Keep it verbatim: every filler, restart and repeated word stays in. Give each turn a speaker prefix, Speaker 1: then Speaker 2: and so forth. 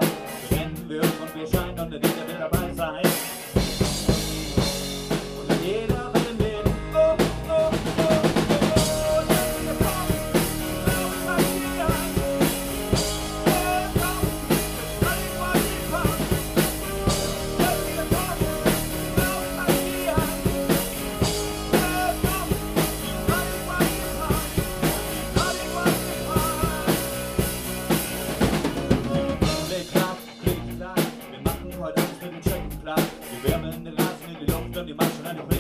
Speaker 1: Wir rennen, wir hören und wir scheinen und jeder will dabei sein. Und jeder will mit. Oh, oh, oh, oh, oh, lass dir kommen, lauf mal hier an. Oh, komm, streich mal die Bahn. Lass dir kommen, lauf mal hier an. Oh, komm, streich mal die Bahn. Streich mal die Bahn. Klick, klack, klick, klack. Wir machen heute alles mit dem Checken klar. Wir wärmen den Rasen in die Luft und die Maschen an die